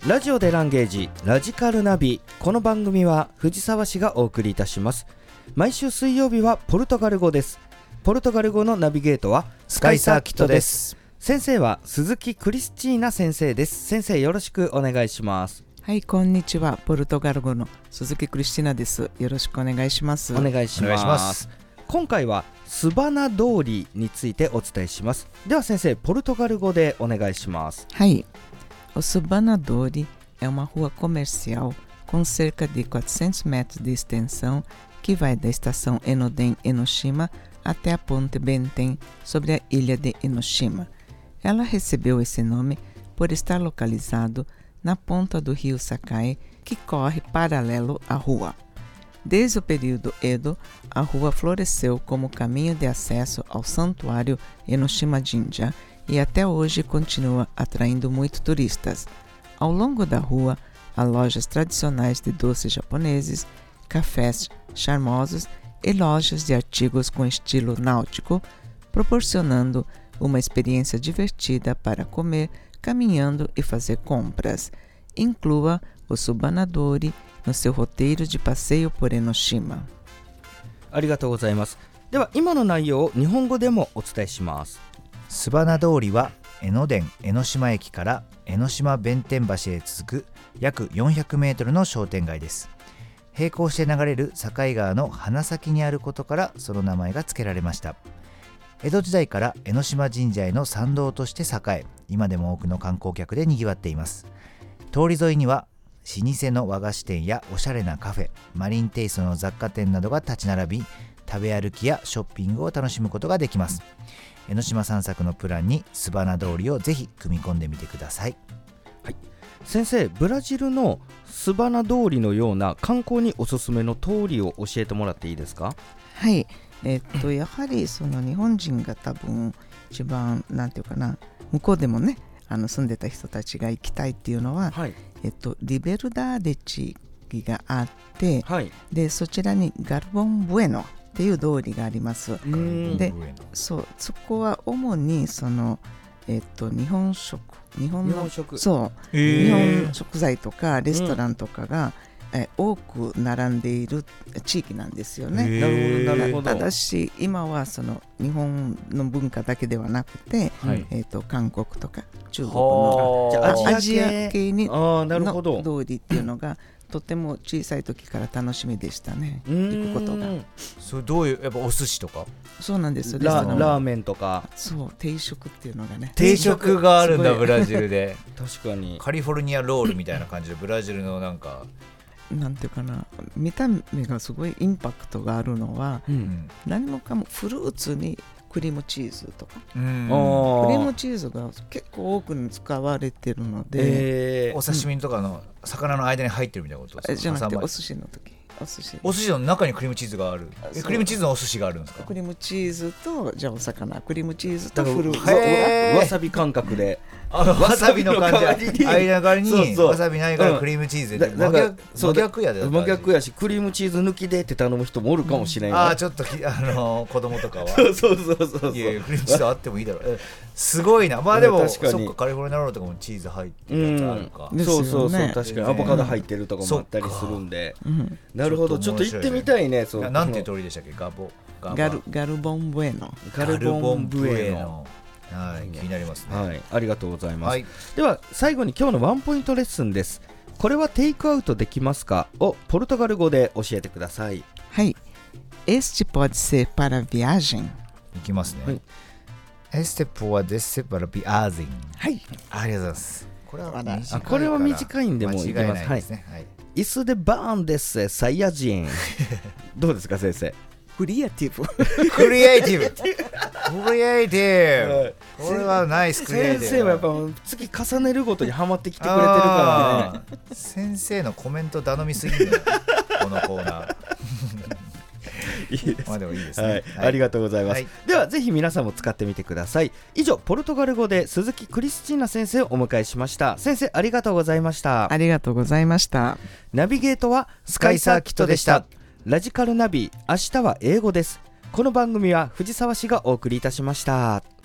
ラジオでランゲージラジカルナビ。この番組は藤沢市がお送りいたします。毎週水曜日はポルトガル語です。ポルトガル語のナビゲートはスカイサーキットです。 先生は鈴木クリスチーナ先生です。先生、よろしくお願いします。 はい、こんにちは。ポルトガル語の鈴木クリスチーナです。よろしくお願いします。 お願いします。今回はスバナ通りについてお伝えします。では先生、ポルトガル語でお願いします。 はい。O Subanadori é uma rua comercial com cerca de 400 metros de extensão que vai da estação Enoden Enoshima até a ponte Benten sobre a ilha de Enoshima. Ela recebeu esse nome por estar localizado na ponta do rio Sakai, que corre paralelo à rua. Desde o período Edo, a rua floresceu como caminho de acesso ao santuário Enoshima Jinja e até hoje continua atraindo muitos turistas. Ao longo da rua, há lojas tradicionais de doces japoneses, cafés charmosos e lojas de artigos com estilo náutico, proporcionando uma experiência divertida para comer, caminhando e fazer compras. Inclua o Subanadori no seu roteiro de passeio por Enoshima. ありがとうございます。では今の内容を日本語でもお伝えします。 スバナ通りは江ノ電江ノ島駅から江ノ島弁天橋へ続く約400メートルの商店街です。並行して流れる境川の鼻先にあることからその名前が付けられました。江戸時代から江ノ島神社への参道として栄え、今でも多くの観光客で賑わっています。通り沿いには老舗の和菓子店やおしゃれなカフェ、マリンテイストの雑貨店などが立ち並び、食べ歩きやショッピングを楽しむことができます。江ノ島散策のプランにスバナ通りをぜひ組み込んでみてください。 はい、先生、ブラジルのスバナ通りのような観光におすすめの通りを教えてもらっていいですか？ はい、やはりその日本人が多分一番なんていうかな、向こうでもね住んでた人たちが行きたいっていうのは、はい、リベルダーデ地域があって、はい、でそちらにガルボンブエノっていう通りがあります。でそこは主にその、日本のそう、日本食材とかレストランとかが、多く並んでいる地域なんですよね。 なるほど。 ただし今はその日本の文化だけではなくて、はい、韓国とか中国のアジア系にの通りっていうのがとても小さい時から楽しみでしたね。行くことが。 それどういうやっぱお寿司とか？ そうなんです。 ラーメンとか。 そう定食っていうのがね。 定食があるんだブラジルで。 確かに。 カリフォルニアロールみたいな感じでブラジルのなんか。 なんていうかな、見た目がすごいインパクトがあるのは、何もかもフルーツにクリームチーズとか、クリームチーズが結構多く使われてるので、 お刺身とかの魚の間に入ってるみたいなことですか？ じゃなくてお寿司の時、 お寿司の中にクリームチーズがある。クリームチーズのお寿司があるんですか？ クリームチーズとじゃあお魚、クリームチーズとフルーツ、 わさび感覚で、 わさびの感じ間代わりにわさびないからクリームチーズで、真逆やで。 真逆やし、クリームチーズ抜きでって頼む人もおるかもしれない。 ちょっと子供とかはそういやクリームチーズあってもいいだろう。すごいな。まあでもそっか、カリフォルニアロールとかもチーズ入ってるやつあるか。 そう確かにアボカド入ってるとかもあったりするんで。なるほど、ちょっと行ってみたいね。 なんていう通りでしたっけ？ ガルボンブエノ。 ガルボンブエノ。 はい、気になりますね。 はい、ありがとうございます。では最後に今日のワンポイントレッスンです。これはテイクアウトできますかをポルトガル語で教えてください。 はい。Este pode ser para viagem。 いきますね。Este pode ser para viagem。はい。ありがとうございます。 これは短いんでもいきます。はい。Isso de bom desse saiyajin。どうですか先生？ クリエイティブ。 これはナイスクリエイティブ。 先生はやっぱ次重ねるごとにハマってきてくれてるからね。 先生のコメント頼みすぎるこのコーナー。 いいです。 まあでもいいですね。 ありがとうございます。ではぜひ皆さんも使ってみてください。以上、ポルトガル語で鈴木クリスチーナ先生をお迎えしました。先生、ありがとうございました。 ありがとうございました。 ナビゲートはスカイサーキットでした。ラジカルナビ、明日は英語です。この番組は藤沢市がお送りいたしました。